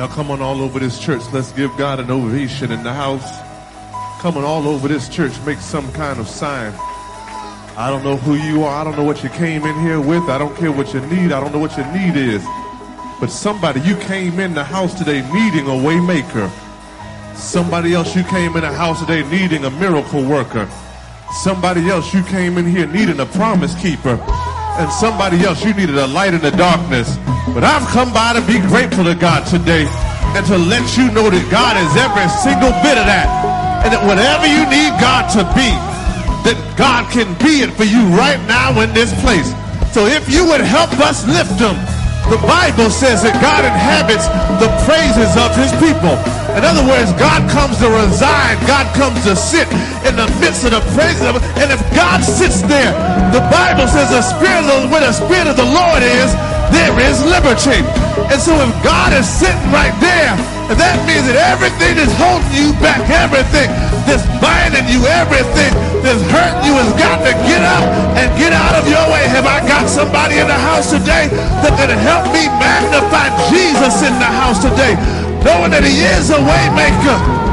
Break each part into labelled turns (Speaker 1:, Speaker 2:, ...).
Speaker 1: Now come on all over this church. Let's give God an ovation in the house. Come on all over this church. Make some kind of sign. I don't know who you are. I don't know what you came in here with. I don't care what you need. I don't know what your need is. But somebody, you came in the house today needing a way maker. Somebody else, you came in the house today needing a miracle worker. Somebody else, you came in here needing a promise keeper. And somebody else, you needed a light in the darkness. But I've come by to be grateful to God today and to let you know that God is every single bit of that. And that whatever you need God to be, that God can be it for you right now in this place. So if you would help us lift him, the Bible says that God inhabits the praises of his people. In other words, God comes to reside. God comes to sit in the midst of the praises of it. And if God sits there, the Bible says where the Spirit of the Lord is, there is liberty. And so if God is sitting right there, that means that everything that's holding you back, everything that's binding you, everything that's hurting you has got to get up and get out of your way. Have I got somebody in the house today that can help me magnify Jesus in the house today? Knowing that he is a way maker,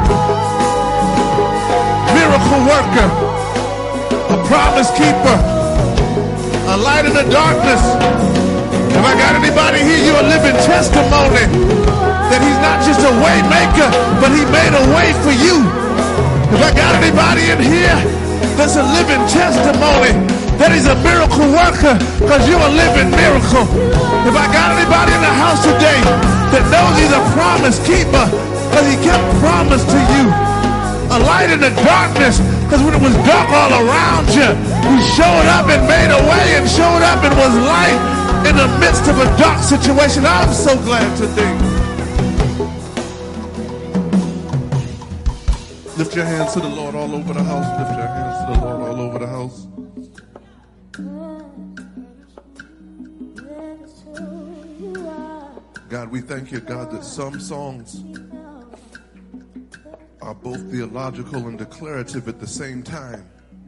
Speaker 1: miracle worker, a promise keeper, a light in the darkness. Have I got anybody here? You're a living testimony that he's not just a way maker, but he made a way for you. Have I got anybody in here that's a living testimony that he's a miracle worker because you're a living miracle? Have I got anybody in the house today that knows he's a promise keeper because he kept promise to you? A light in the darkness because when it was dark all around you, he showed up and made a way and showed up and was light in the midst of a dark situation. I'm so glad today. Lift your hands to the Lord all over the house. Lift your hands to the Lord all over the house. God, we thank you, God, that some songs are both theological and declarative at the same time.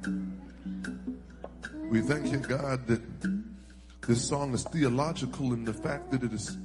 Speaker 1: We thank you, God, that this song is theological in the fact that it is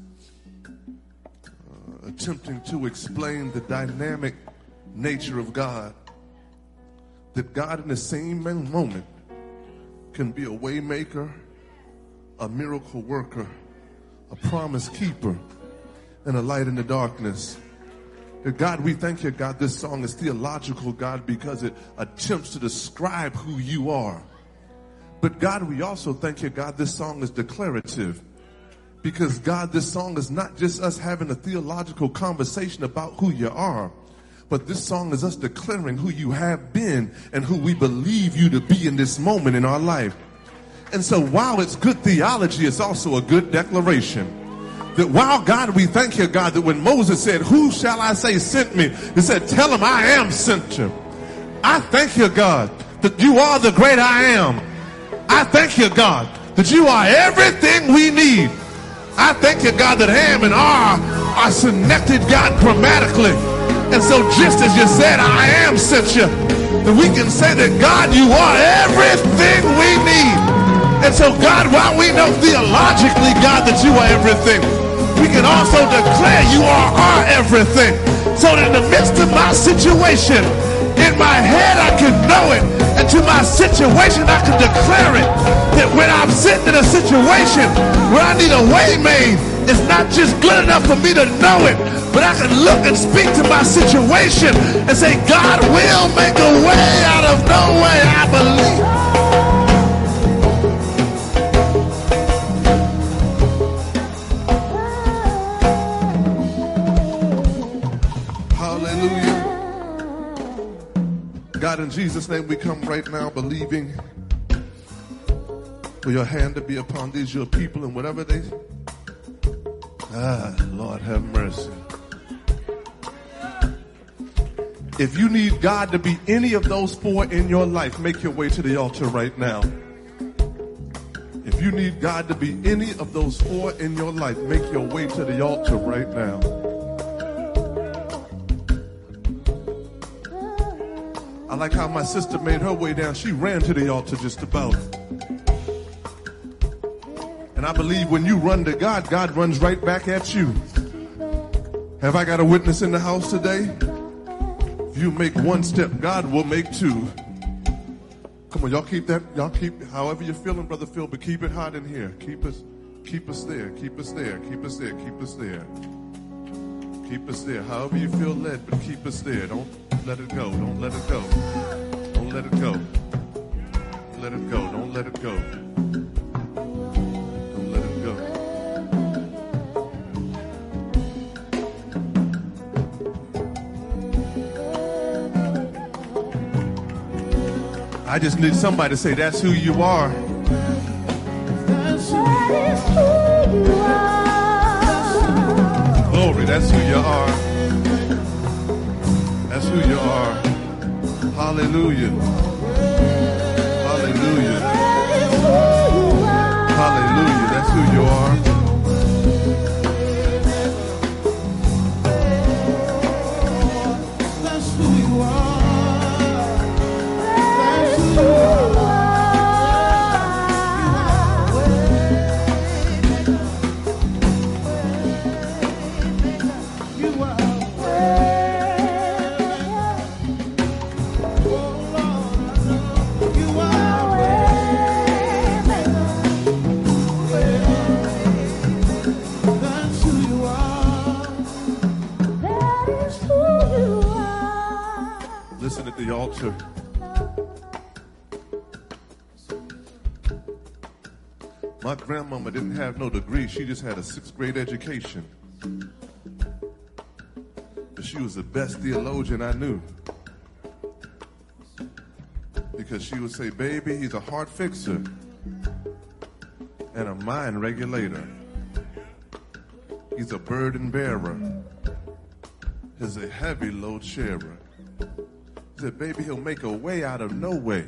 Speaker 1: attempting to explain the dynamic nature of God. That God in the same moment can be a way maker, a miracle worker, a promise keeper, and a light in the darkness. God, we thank you, God, this song is theological, God, because it attempts to describe who you are. But God, we also thank you, God, this song is declarative. Because God, this song is not just us having a theological conversation about who you are, but this song is us declaring who you have been and who we believe you to be in this moment in our life. And so while it's good theology, it's also a good declaration. That while, God, we thank you, God, that when Moses said, who shall I say sent me? He said, tell him I am sent you. I thank you, God, that you are the great I am. I thank you, God, that you are everything we need. I thank you, God, that am and are connected, God, grammatically. And so just as you said, I am sent you, that we can say that, God, you are everything we need. And so, God, while we know theologically, God, that you are everything, we can also declare you are our everything. So that in the midst of my situation, in my head I can know it, and to my situation I can declare it. That when I'm sitting in a situation where I need a way made, it's not just good enough for me to know it, but I can look and speak to my situation and say, God will make a way out of no way. I believe. God, in Jesus' name, we come right now believing for your hand to be upon these your people and whatever they... Lord have mercy. If you need God to be any of those four in your life, make your way to the altar right now. If you need God to be any of those four in your life, make your way to the altar right now. I like how my sister made her way down. She ran to the altar just about. And I believe when you run to God, God runs right back at you. Have I got a witness in the house today? If you make one step, God will make two. Come on, y'all keep that. Y'all keep, however you're feeling, Brother Phil, but keep it hot in here. Keep us there. Keep us there. Keep us there. Keep us there. Keep us there. However you feel led, but keep us there. Don't let it go. Don't let it go. Don't let it go. Let it go. Don't let it go. Don't let it go. I just need somebody to say, that's who you are. Glory, that's who you are. That's who you are. Hallelujah. Hallelujah. Hallelujah. That's who you are. That's who you are. Listen at the altar. My grandmama didn't have no degree. She just had a 6th grade education. But she was the best theologian I knew. Because she would say, baby, he's a heart fixer and a mind regulator. He's a burden bearer. He's a heavy load sharer. He said, baby, he'll make a way out of no way.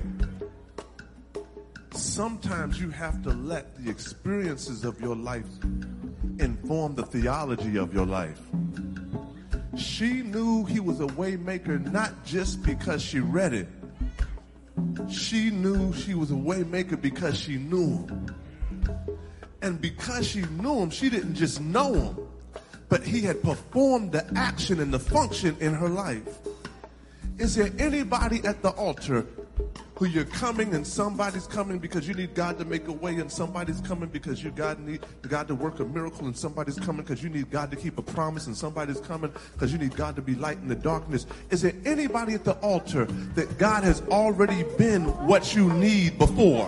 Speaker 1: Sometimes you have to let the experiences of your life inform the theology of your life. She knew he was a way maker not just because she read it. She knew she was a way maker because she knew him. And because she knew him, she didn't just know him, but he had performed the action and the function in her life. Is there anybody at the altar who you're coming and somebody's coming because you need God to make a way, and somebody's coming because you need God to work a miracle, and somebody's coming because you need God to keep a promise, and somebody's coming because you need God to be light in the darkness? Is there anybody at the altar that God has already been what you need before?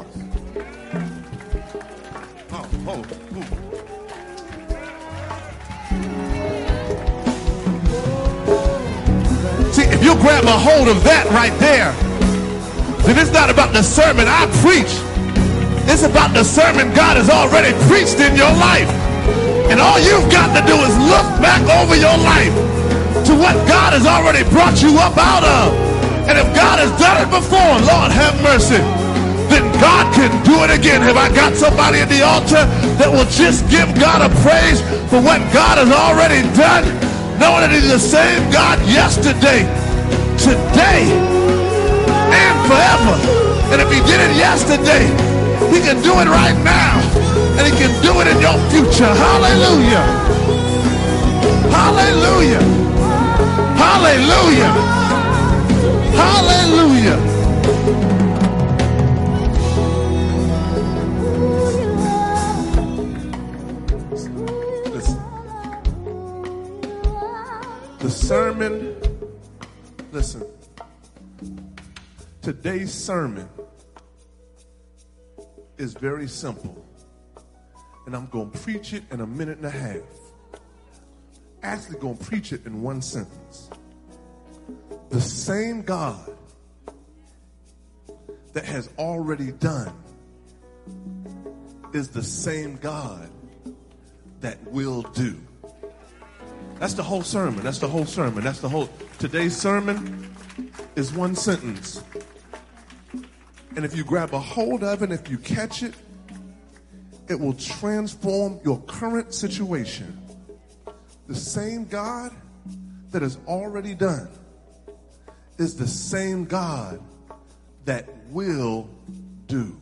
Speaker 1: See, if you grab a hold of that right there, then it's not about the sermon I preach. It's about the sermon God has already preached in your life. And all you've got to do is look back over your life to what God has already brought you up out of. And if God has done it before, Lord have mercy, then God can do it again. Have I got somebody at the altar that will just give God a praise for what God has already done, knowing that he's the same God yesterday, today, and forever? And if he did it yesterday, he can do it right now, and he can do it in your future. Hallelujah. Hallelujah. Hallelujah. Hallelujah. Listen. The sermon, listen. Today's sermon is very simple, and I'm going to preach it in a minute and a half. Actually going to preach it in one sentence. The same God that has already done is the same God that will do. That's the whole sermon. That's the whole sermon. That's the whole. Today's sermon is one sentence. And if you grab a hold of it, if you catch it, it will transform your current situation. The same God that has already done is the same God that will do.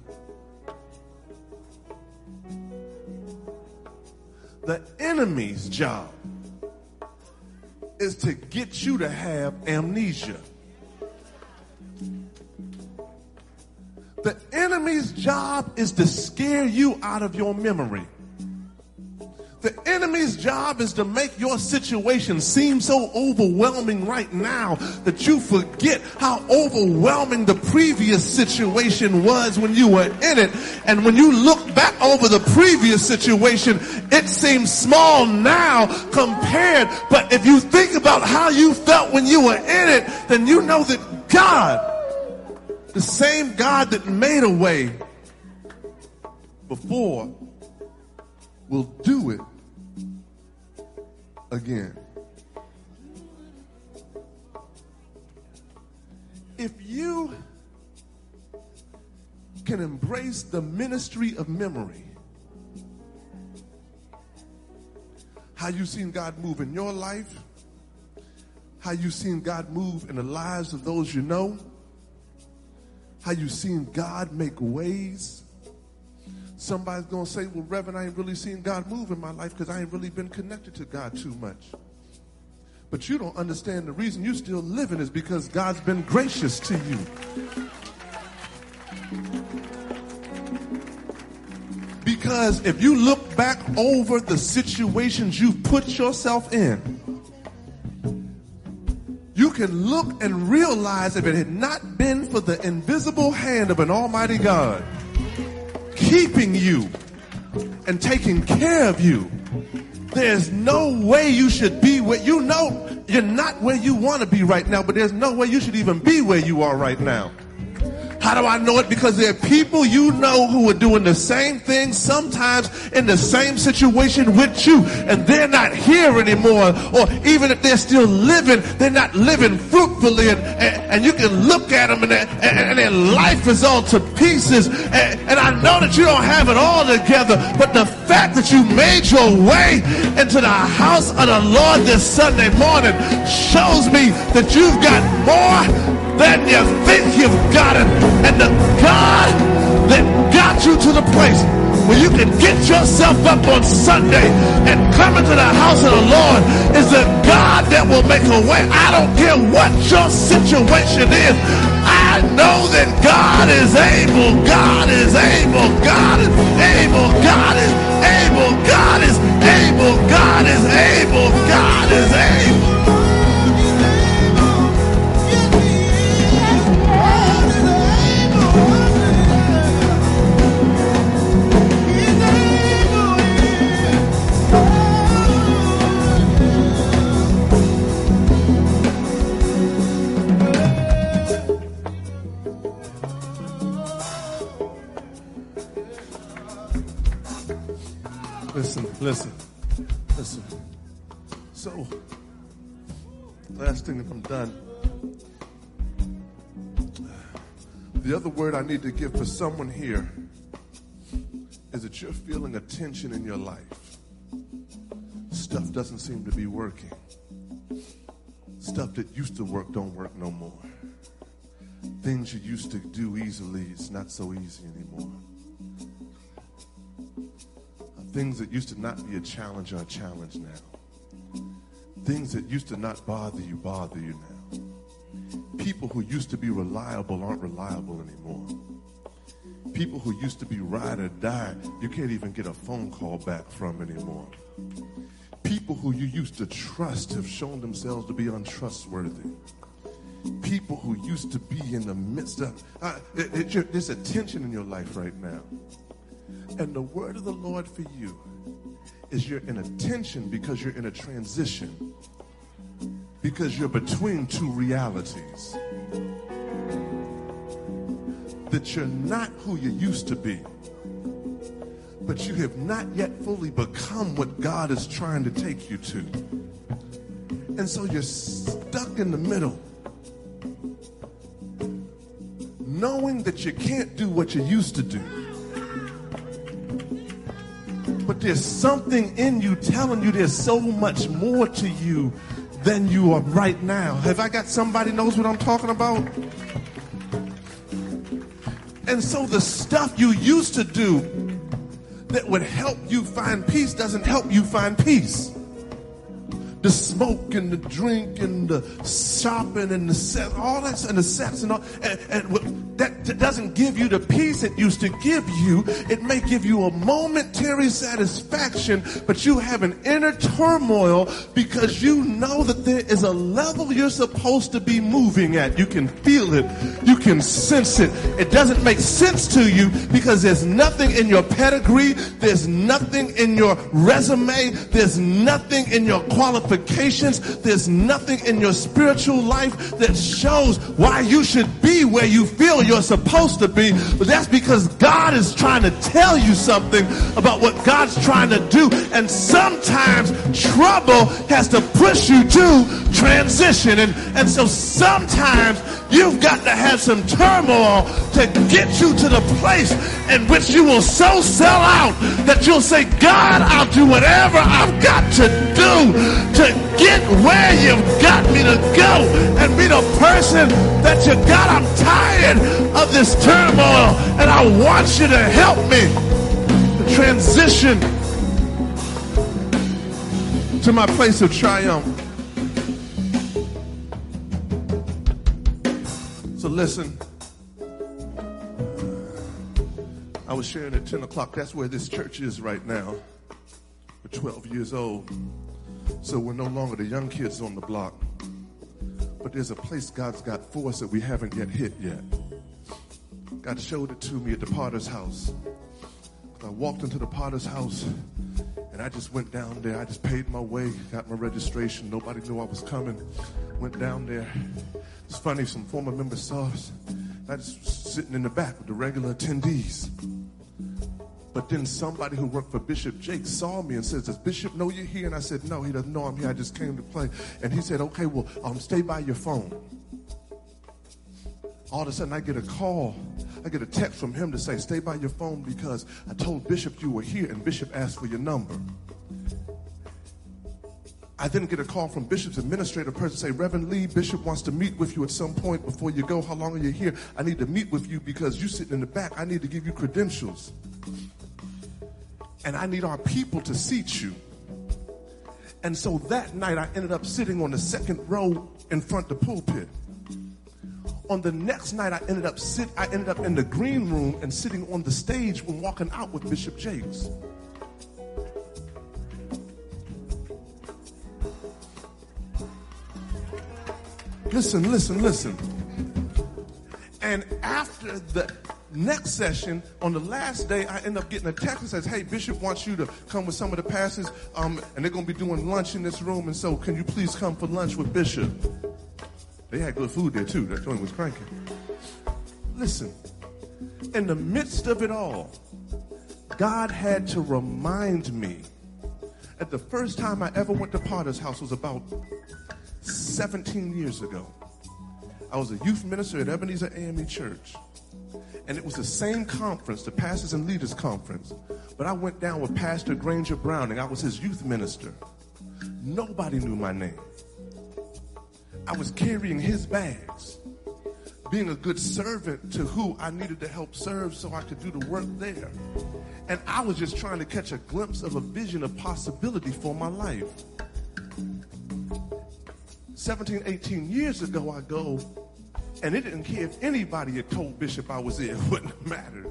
Speaker 1: The enemy's job is to get you to have amnesia. The enemy's job is to scare you out of your memory. The enemy's job is to make your situation seem so overwhelming right now that you forget how overwhelming the previous situation was when you were in it. And when you look back over the previous situation, it seems small now compared. But if you think about how you felt when you were in it, then you know that God, the same God that made a way before, will do it again. If you can embrace the ministry of memory, how you seen God move in your life, how you seen God move in the lives of those you know, how you seen God make ways. Somebody's going to say, well, Reverend, I ain't really seen God move in my life because I ain't really been connected to God too much. But you don't understand the reason you're still living is because God's been gracious to you. Because if you look back over the situations you've put yourself in, you can look and realize if it had not been for the invisible hand of an almighty God keeping you and taking care of you, there's no way you should be where, you know, you're not where you want to be right now, but there's no way you should even be where you are right now. How do I know it? Because there are people you know who are doing the same thing, sometimes in the same situation with you, and they're not here anymore. Or even if they're still living, they're not living fruitfully, and you can look at them and their life is all to pieces. And I know that you don't have it all together, but the fact that you made your way into the house of the Lord this Sunday morning shows me that you've got more than you think you've gotten. And the God that got you to the place where you can get yourself up on Sunday and come into the house of the Lord is the God that will make a way. I don't care what your situation is. I know that God is able. God is able. God is able. God is able. God is able. God is able. God is able. Listen. So, last thing, if I'm done. The other word I need to give for someone here is that you're feeling a tension in your life. Stuff doesn't seem to be working. Stuff that used to work don't work no more. Things you used to do easily, it's not so easy anymore. Things that used to not be a challenge are a challenge now. Things that used to not bother you now. People who used to be reliable aren't reliable anymore. People who used to be ride or die, you can't even get a phone call back from anymore. People who you used to trust have shown themselves to be untrustworthy. People who used to be in the midst of, there's a tension in your life right now. And the word of the Lord for you is you're in a tension because you're in a transition, because you're between two realities. That you're not who you used to be, but you have not yet fully become what God is trying to take you to. And so you're stuck in the middle, knowing that you can't do what you used to do. But there's something in you telling you there's so much more to you than you are right now. Have I got somebody knows what I'm talking about? And so the stuff you used to do that would help you find peace doesn't help you find peace. the smoke and the drink and the shopping and the sex, all that, and the sex and all, and that doesn't give you the peace it used to give you. It may give you a momentary satisfaction, but you have an inner turmoil because you know that there is a level you're supposed to be moving at. You can feel it. You can sense it. It doesn't make sense to you because there's nothing in your pedigree. There's nothing in your resume. There's nothing in your qualifications. There's nothing in your spiritual life that shows why you should be where you feel you're supposed to be. But that's because God is trying to tell you something about what God's trying to do. And sometimes trouble has to push you to transition. And so sometimes you've got to have some turmoil to get you to the place in which you will so sell out that you'll say, God, I'll do whatever I've got to do to get where you've got me to go and be the person that you got. I'm tired of this turmoil and I want you to help me to transition to my place of triumph. So listen, I was sharing at 10 o'clock. That's where this church is right now. We're 12 years old. So we're no longer the young kids on the block. But there's a place God's got for us that we haven't yet hit yet. God showed it to me at the Potter's house. I walked into the Potter's house and I just went down there. I just paid my way, got my registration. Nobody knew I was coming. Went down there. It's funny, some former members saw us. I just sitting in the back with the regular attendees. But then somebody who worked for Bishop Jake saw me and says, does Bishop know you're here? And I said, no, he doesn't know I'm here. I just came to play. And he said, okay, well, stay by your phone. All of a sudden I get a call. I get a text from him to say, stay by your phone because I told Bishop you were here and Bishop asked for your number. I then get a call from Bishop's administrative person say, Reverend Lee, Bishop wants to meet with you at some point before you go. How long are you here? I need to meet with you because you're sitting in the back. I need to give you credentials. And I need our people to seat you. And so that night I ended up sitting on the second row in front of the pulpit. On the next night I ended up in the green room and sitting on the stage when walking out with Bishop Jakes. Listen. And after the next session, on the last day, I end up getting a text that says, hey, Bishop wants you to come with some of the pastors, and they're going to be doing lunch in this room, and so can you please come for lunch with Bishop? They had good food there, too. That joint was cranking. Listen, in the midst of it all, God had to remind me that the first time I ever went to Potter's house was about 17 years ago. I was a youth minister at Ebenezer AME Church. And it was the same conference, the Pastors and Leaders Conference. But I went down with Pastor Granger Browning. I was his youth minister. Nobody knew my name. I was carrying his bags, being a good servant to who I needed to help serve so I could do the work there. And I was just trying to catch a glimpse of a vision of possibility for my life. 17, 18 years ago, I go, and it didn't care if anybody had told Bishop I was there. It wouldn't have mattered.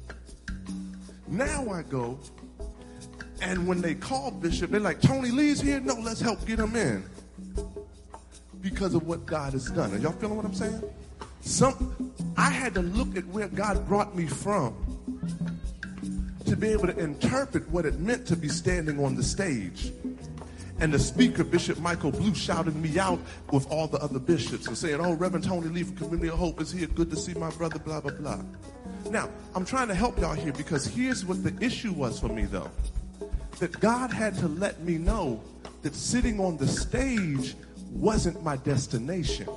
Speaker 1: Now I go, and when they call Bishop, they're like, Tony Lee's here? No, let's help get him in. Because of what God has done. Are y'all feeling what I'm saying? I had to look at where God brought me from to be able to interpret what it meant to be standing on the stage. And the speaker, Bishop Michael Blue, shouted me out with all the other bishops and saying, oh, Reverend Tony Lee from Community of Hope is here. Good to see my brother, blah, blah, blah. Now, I'm trying to help y'all here because here's what the issue was for me, though. That God had to let me know that sitting on the stage wasn't my destination.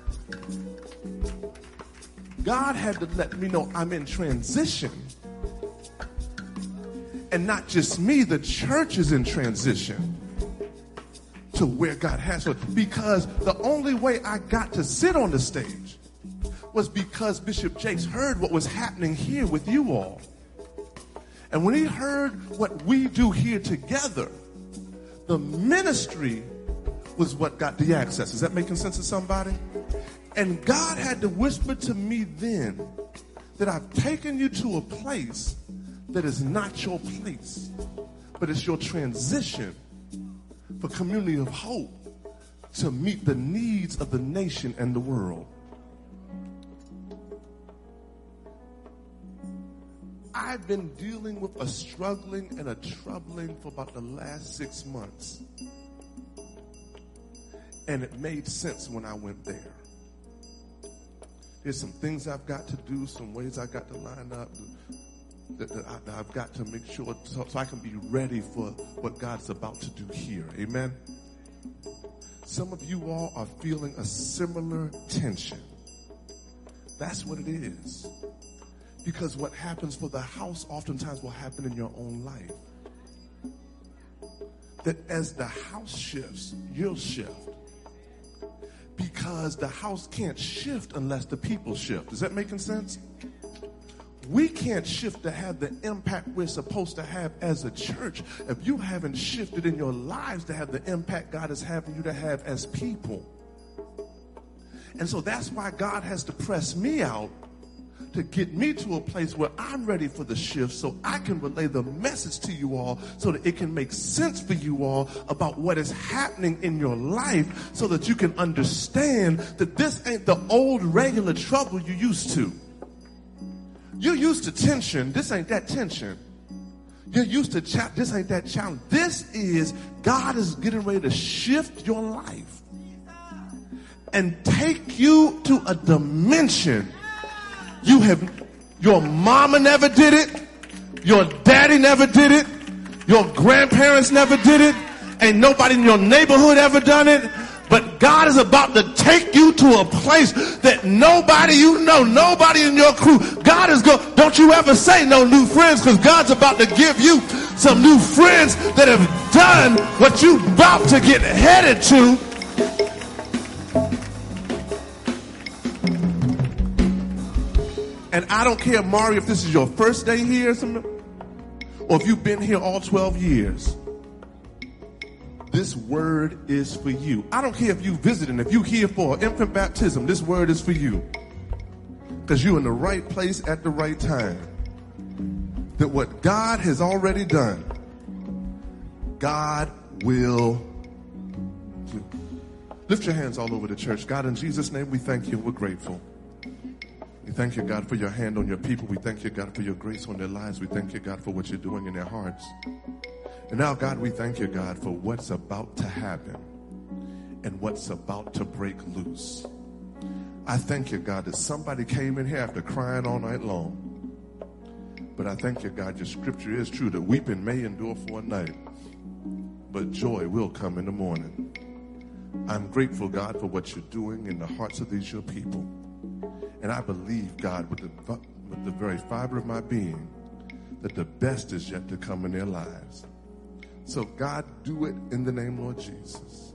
Speaker 1: God had to let me know I'm in transition. And not just me, the church is in transition to where God has us. Because the only way I got to sit on the stage was because Bishop Jakes heard what was happening here with you all. And when he heard what we do here together, the ministry was what got the access. Is that making sense to somebody? And God had to whisper to me then that I've taken you to a place that is not your place, but it's your transition for Community of Hope to meet the needs of the nation and the world. I've been dealing with a struggling and a troubling for about the last 6 months. And it made sense when I went there. There's some things I've got to do, some ways I got to line up that I've got to make sure so I can be ready for what God's about to do here. Amen? Some of you all are feeling a similar tension. That's what it is. Because what happens for the house oftentimes will happen in your own life. That as the house shifts, you'll shift. Because the house can't shift unless the people shift. Is that making sense? We can't shift to have the impact we're supposed to have as a church if you haven't shifted in your lives to have the impact God is having you to have as people. And so that's why God has to press me out to get me to a place where I'm ready for the shift so I can relay the message to you all so that it can make sense for you all about what is happening in your life so that you can understand that this ain't the old regular trouble you used to. You're used to tension. This ain't that tension. You're used to this ain't that challenge. This is God is getting ready to shift your life and take you to a dimension your mama never did it. Your daddy never did it. Your grandparents never did it. Ain't nobody in your neighborhood ever done it. But God is about to take you to a place that nobody you know, nobody in your crew, God is going, don't you ever say no new friends, because God's about to give you some new friends that have done what you about to get headed to. And I don't care, Mari, if this is your first day here or if you've been here all 12 years. This word is for you. I don't care if you visiting, if you here for infant baptism, this word is for you. Because you're in the right place at the right time. That what God has already done, God will do. Lift your hands all over the church. God, in Jesus' name, we thank you. We're grateful. We thank you, God, for your hand on your people. We thank you, God, for your grace on their lives. We thank you, God, for what you're doing in their hearts. And now, God, we thank you, God, for what's about to happen and what's about to break loose. I thank you, God, that somebody came in here after crying all night long. But I thank you, God, your scripture is true that weeping may endure for a night, but joy will come in the morning. I'm grateful, God, for what you're doing in the hearts of these your people. And I believe, God, with the very fiber of my being, that the best is yet to come in their lives. So, God, do it in the name, Lord Jesus.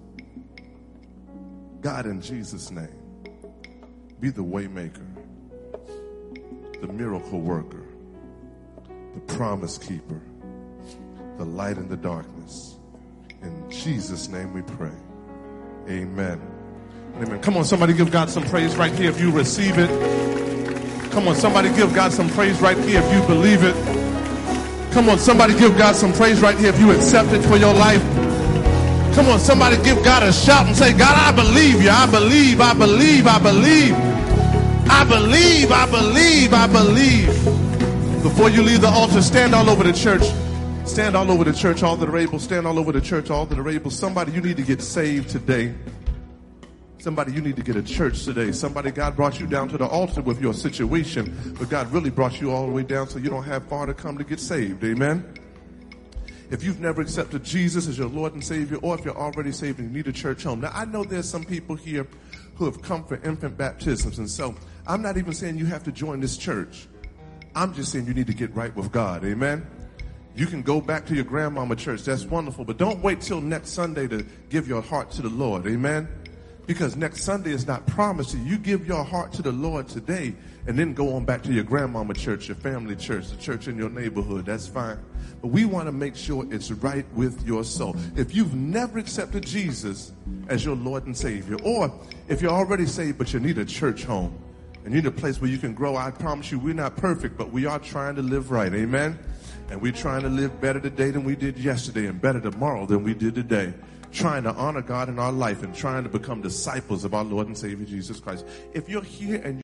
Speaker 1: God, in Jesus' name, be the way maker, the miracle worker, the promise keeper, the light in the darkness. In Jesus' name we pray. Amen. Amen. Come on, somebody give God some praise right here if you receive it. Come on, somebody give God some praise right here if you believe it. Come on, somebody give God some praise right here if you accept it for your life. Come on, somebody give God a shout and say, God, I believe you. I believe, I believe, I believe. I believe, I believe, I believe. Before you leave the altar, stand all over the church. Stand all over the church, all that are able. Stand all over the church, all that are able. Somebody, you need to get saved today. Somebody, you need to get a church today. Somebody, God brought you down to the altar with your situation, but God really brought you all the way down so you don't have far to come to get saved. Amen? If you've never accepted Jesus as your Lord and Savior, or if you're already saved and you need a church home. Now, I know there's some people here who have come for infant baptisms, and so I'm not even saying you have to join this church. I'm just saying you need to get right with God. Amen? You can go back to your grandmama church. That's wonderful, but don't wait till next Sunday to give your heart to the Lord. Amen? Because next Sunday is not promised to you. You give your heart to the Lord today and then go on back to your grandmama church, your family church, the church in your neighborhood. That's fine. we want to make sure it's right with your soul. If you've never accepted Jesus as your Lord and Savior, or if you're already saved but you need a church home and you need a place where you can grow, I promise you we're not perfect, but we are trying to live right. Amen? And we're trying to live better today than we did yesterday and better tomorrow than we did today. Trying to honor God in our life and trying to become disciples of our Lord and Savior Jesus Christ. If you're here and